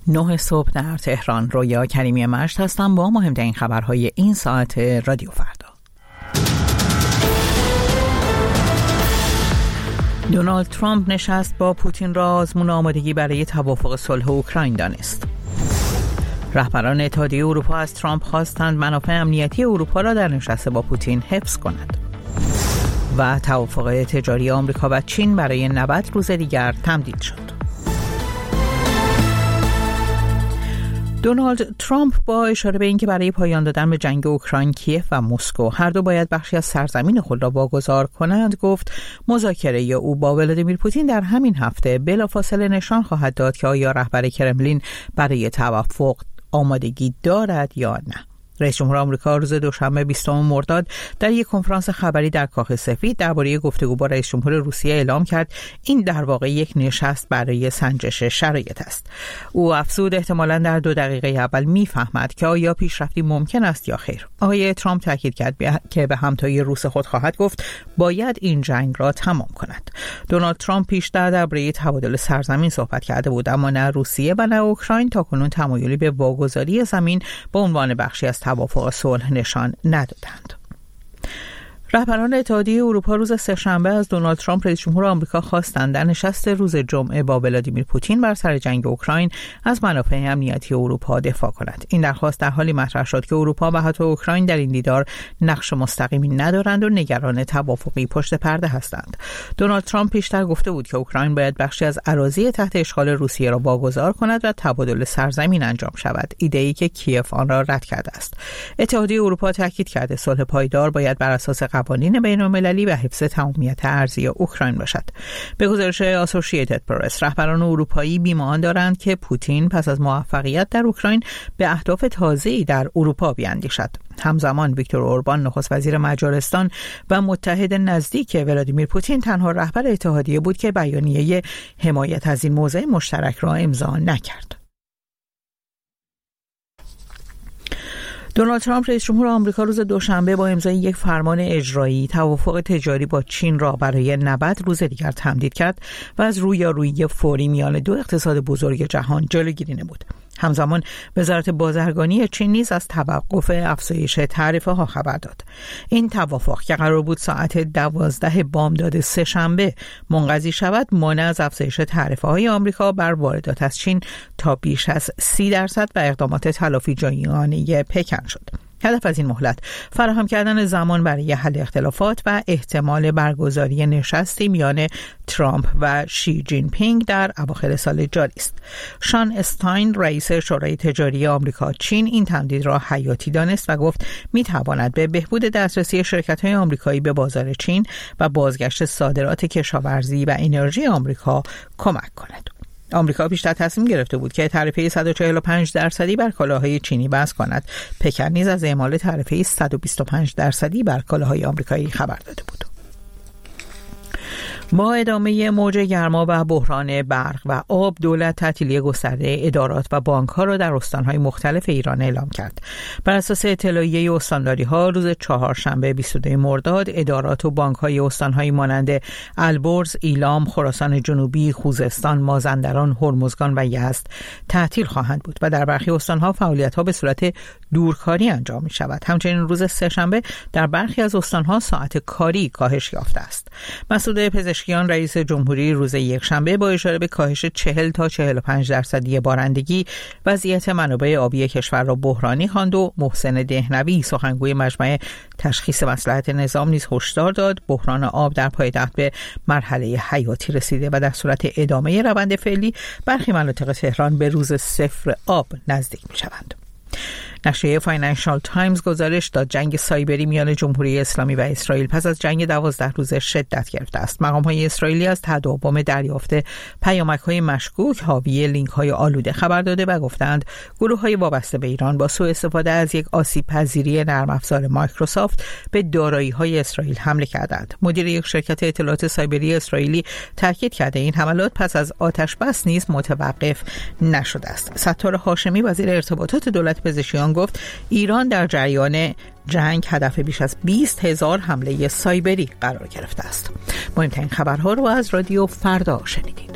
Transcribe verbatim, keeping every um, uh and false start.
نه صبح در تهران. رویا کریمی مشت هستم با مهمترین خبرهای این ساعت رادیو فردا. دونالد ترامپ نشست با پوتین را آزمون آمادگی برای توافق صلح اوکراین دانست. رهبران اتحادیه اروپا از ترامپ خواستند منافع امنیتی اروپا را در نشست با پوتین حفظ کند. و توافق تجاری آمریکا و چین برای نود روز دیگر تمدید شد. دونالد ترامپ با اشاره به اینکه برای پایان دادن به جنگ اوکراین کیف و مسکو هر دو باید بخشی از سرزمین خود را واگذار کنند گفت مذاکره او با ولادیمیر پوتین در همین هفته بلافاصله نشان خواهد داد که آیا رهبر کرملین برای توافق آمادگی دارد یا نه. رئیس جمهور آمریکا روز دوشنبه بیستم مرداد در یک کنفرانس خبری در کاخ سفید درباره گفتگو با رئیس جمهور روسیه اعلام کرد این در واقع یک نشست برای سنجش شرایط است. او افزود احتمالاً در دو دقیقه اول میفهمد که آیا پیشرفتی ممکن است یا خیر. آقای ترامپ تاکید کرد که به همتای روس خود خواهد گفت باید این جنگ را تمام کند. دونالد ترامپ پیشتر درباره تبادل سرزمین صحبت کرده بود، اما نه روسیه و نه اوکراین تاکنون تمایلی به واگذاری زمین به عنوان بخشی از توافق صلح نشان ندادند. رهبران اتحادیه اروپا روز سه‌شنبه از دونالد ترامپ رئیس جمهور آمریکا خواستند در نشست روز جمعه با ولادیمیر پوتین بر سر جنگ اوکراین از منافع امنیتی اروپا دفاع کند. این درخواست در حالی مطرح شد که اروپا و حتی اوکراین در این دیدار نقش مستقیمی ندارند و نگران توافقی پشت پرده هستند. دونالد ترامپ پیشتر گفته بود که اوکراین باید بخشی از اراضی تحت اشغال روسیه را واگذار کند و تبادل سرزمین انجام شود، ایده‌ای که کیف آن را رد کرده است. اتحادیه اروپا تاکید کرده صلح پایدار باید بر اساس قوانین بین‌المللی و حفظ تمامیت ارضی اوکراین باشد. به گزارش اسوسییتد پرس، رهبران اروپایی بی‌مان دارند که پوتین پس از موفقیت در اوکراین به اهداف تازه‌ای در اروپا بیاندیشد. همزمان ویکتور اوربان نخست وزیر مجارستان و متحد نزدیک ولادیمیر پوتین تنها رهبر اتحادیه بود که بیانیه حمایت از این موضع مشترک را امضا نکرد. دونالد ترامپ رئیس جمهور آمریکا روز دوشنبه با امضای یک فرمان اجرایی توافق تجاری با چین را برای نود روز دیگر تمدید کرد و از رویارویی فوری میان دو اقتصاد بزرگ جهان جلوگیری نمود. همزمان وزارت بازرگانی چین نیز از توقف افزایش تعرفه ها خبر داد. این توافق که قرار بود ساعت دوازده بامداد سه‌شنبه منقضی شود، مانع از افزایش تعرفه های آمریکا بر واردات از چین تا بیش از سی درصد و اقدامات تلافی جویانه پکن شد. هدف از این مهلت فراهم کردن زمان برای حل اختلافات و احتمال برگزاری نشستی میان ترامپ و شی جین پینگ در اواخر سال جاری است. شان استاین رئیس شورای تجاری آمریکا چین این تمدید را حیاتی دانست و گفت میتواند به بهبود دسترسی شرکت‌های آمریکایی به بازار چین و بازگشت صادرات کشاورزی و انرژی آمریکا کمک کند. آمریکا بیشتر تصمیم گرفته بود که تعرفه صد و چهل و پنج درصدی بر کالاهای چینی وضع کند. پکن نیز از اعمال تعرفه صد و بیست و پنج درصدی بر کالاهای آمریکایی خبر داده بود. با ادامه موج گرما و بحران برق و آب، دولت تعطیلی گسترده ادارات و بانک‌ها را در استان‌های مختلف ایران اعلام کرد. بر اساس اطلاعیه استانداری‌ها روز چهارشنبه بیست و دو مرداد ادارات و بانک‌های استان‌های مانند البرز، ایلام، خراسان جنوبی، خوزستان، مازندران، هرمزگان و یزد تعطیل خواهند بود و در برخی استان‌ها فعالیت‌ها به صورت دورکاری انجام می‌شود. همچنین روز سه‌شنبه در برخی از استان‌ها ساعت کاری کاهش یافته است. مسعود پزشکیان رئیس جمهوری روز یکشنبه با اشاره به کاهش چهل تا چهل و پنج درصدی بارندگی وضعیت منابع آبی کشور را بحرانی خواند و محسن دهنوی سخنگوی مجمع تشخیص مصلحت نظام نیز هشدار داد بحران آب در پایتخت به مرحله حیاتی رسیده و در صورت ادامه روند فعلی برخی مناطق تهران به روز صفر آب نزدیک می‌شوند. نشریه فاینانشال تایمز گزارش داد جنگ سایبری میان جمهوری اسلامی و اسرائیل پس از جنگ دوازده روزه شدت گرفته است. مقام‌های اسرائیلی از تداوم دریافت پیامک‌های مشکوک حاوی لینک‌های آلوده خبر داده و گفتند گروه‌های وابسته به ایران با سوء استفاده از یک آسیب‌پذیری نرم افزار مایکروسافت به دارایی‌های اسرائیل حمله کردند. مدیر یک شرکت اطلاعات سایبری اسرائیلی تاکید کرده این حملات پس از آتش‌بس نیز متوقف نشده است. ستار هاشمی وزیر ارتباطات دولت پزشکیان گفت ایران در جریان جنگ هدف بیش از بیست هزار حمله سایبری قرار گرفته است. مهمترین خبرها رو از رادیو فردا شنیدید.